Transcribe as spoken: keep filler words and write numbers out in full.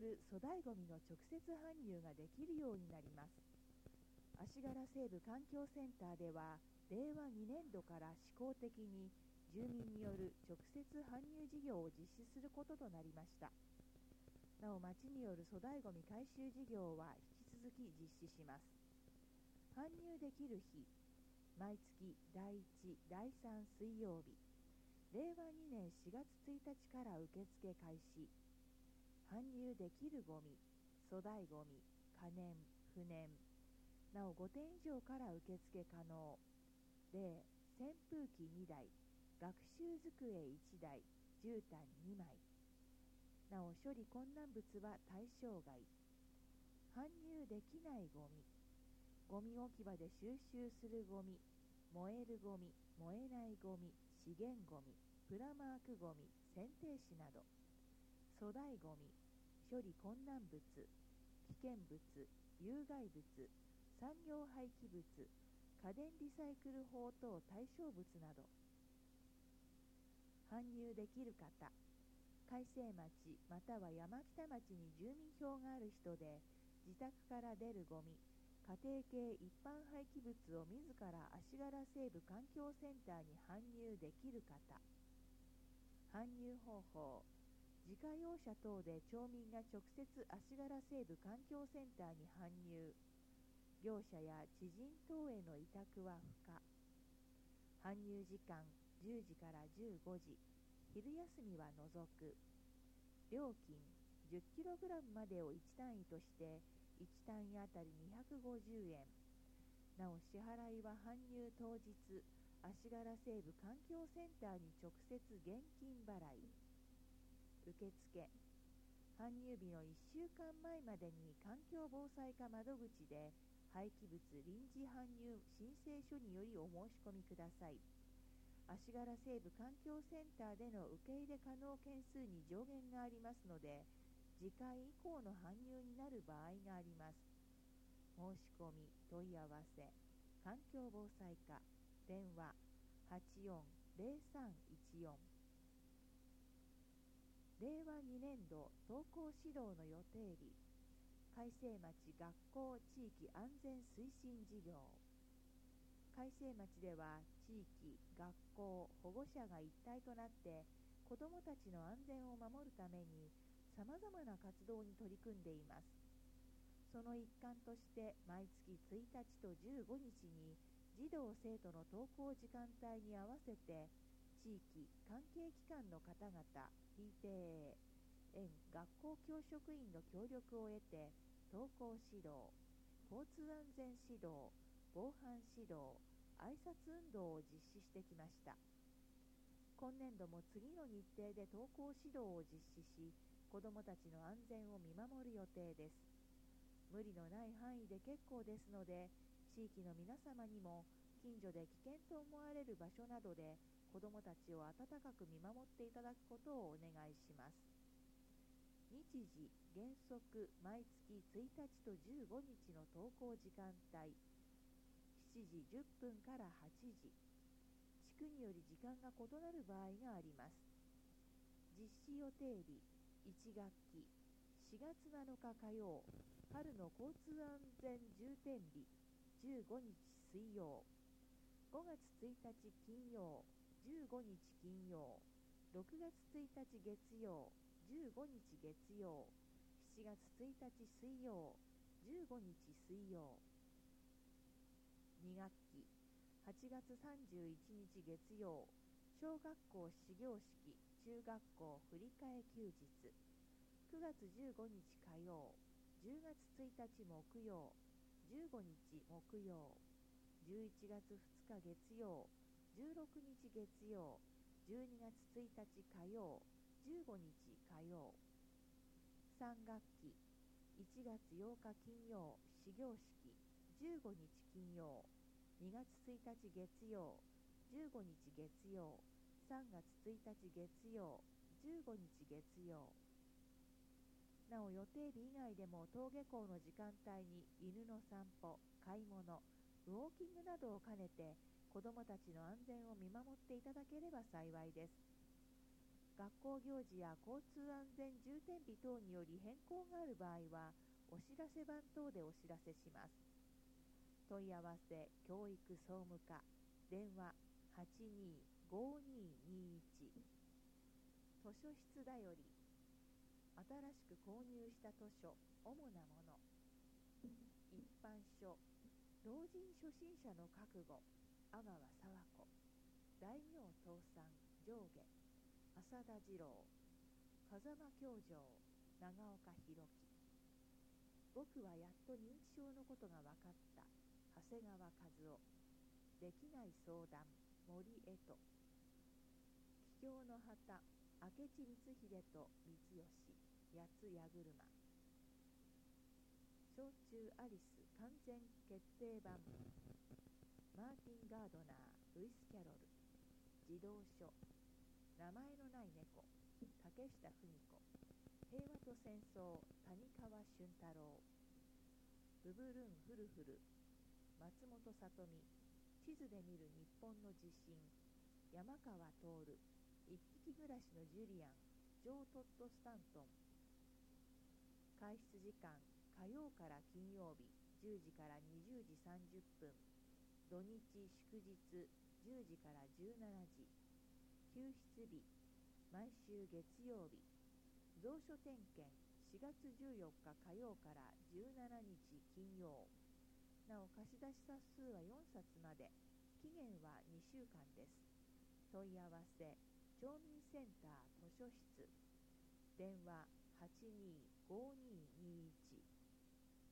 る粗大ごみの直接搬入ができるようになります。足柄西部環境センターでは、れいわにねんどから試行的に住民による直接搬入事業を実施することとなりました。なお、町による粗大ごみ回収事業は引き続き実施します。搬入できる日、毎月だいいち、だいさん水曜日、れいわにねんしがつついたちから受付開始。搬入できるごみ、粗大ごみ、可燃、不燃、なおごてん以上から受付可能。例、扇風機にだい、学習机いちだい、絨毯にまい。なお、処理困難物は対象外。搬入できないごみ、ゴミ置き場で収集するゴミ、燃えるゴミ、燃えないゴミ、資源ゴミ、プラマークゴミ、選定紙など。粗大ゴミ、処理困難物、危険物、有害物、産業廃棄物、家電リサイクル法等対象物など。搬入できる方、開成町または山北町に住民票がある人で、自宅から出るゴミ、家庭系一般廃棄物を自ら足柄西部環境センターに搬入できる方。搬入方法、自家用車等で町民が直接足柄西部環境センターに搬入。業者や知人等への委託は不可。搬入時間じゅうじからじゅうごじ、昼休みは除く。料金 じゅっキログラム までをいち単位としていち単位あたりにひゃくごじゅうえん。なお、支払いは搬入当日、足柄西部環境センターに直接現金払い。受付、搬入日のいっしゅうかんまえまでに環境防災課窓口で廃棄物臨時搬入申請書によりお申し込みください。足柄西部環境センターでの受け入れ可能件数に上限がありますので、次回以降の搬入になる場合があります。申し込み問い合わせ、環境防災課、電話 はちよんぜろさんいちよん。れいわにねんど登校指導の予定日、開成町学校地域安全推進事業。開成町では地域、学校、保護者が一体となって子どもたちの安全を守るためにさまざまな活動に取り組んでいます。その一環として毎月ついたちとじゅうごにちに児童生徒の登校時間帯に合わせて地域関係機関の方々、ピーティーエー、園学校教職員の協力を得て登校指導、交通安全指導、防犯指導、挨拶運動を実施してきました。今年度も次の日程で登校指導を実施し、子どもたちの安全を見守る予定です。無理のない範囲で結構ですので、地域の皆様にも近所で危険と思われる場所などで子どもたちを温かく見守っていただくことをお願いします。日時原則毎月ついたちとじゅうごにちの登校時間帯、しちじじゅっぷんからはちじ、地区により時間が異なる場合があります。実施予定日、いち学期しがつなのか火曜、春の交通安全重点日じゅうごにち水曜、ごがつついたち金曜、じゅうごにち金曜、ろくがつついたち月曜、じゅうごにち月曜、しちがつついたち水曜、じゅうごにち水曜。に学期はちがつさんじゅういちにち月曜、小学校始業式、中学校振り替え休日、くがつじゅうごにち火曜、じゅうがつついたち木曜、じゅうごにち木曜、じゅういちがつふつか月曜、じゅうろくにち月曜、じゅうにがつついたち火曜、じゅうごにち火曜。さん学期いちがつようか金曜、始業式、じゅうごにち金曜、にがつついたち月曜、じゅうごにち月曜、さんがつついたち月曜、じゅうごにち月曜。なお、予定日以外でも登下校の時間帯に犬の散歩、買い物、ウォーキングなどを兼ねて子どもたちの安全を見守っていただければ幸いです。 学校行事や交通安全重点日等により変更がある場合は、お知らせ板等でお知らせします。問い合わせ教育総務課電話 はちにーごーにーにーいち 図書室だより新しく購入した図書主なもの一般書老人初心者の覚悟阿川佐和子大名倒産上下浅田次郎風間教場長岡弘樹僕はやっと認知症のことが分かった長谷川和夫できない相談森江戸桔梗の旗明智光秀と光義八津矢車小中アリス完全決定版マーティン・ガードナールイス・キャロル児童書名前のない猫竹下文子平和と戦争谷川俊太郎ブブルンフルフル松本里美地図で見る日本の地震山川徹一匹暮らしのジュリアンジョー・トッド・スタントン開始時間火曜から金曜日じゅうじからにじゅうじさんじゅっぷん土日祝日じゅうじからじゅうしちじ休室日毎週月曜日蔵書点検しがつじゅうよっか火曜からじゅうしちにち金曜なお貸し出し冊数はよんさつまで期限はにしゅうかんです問い合わせ町民センター図書室電話 はちにーごーにーにーいち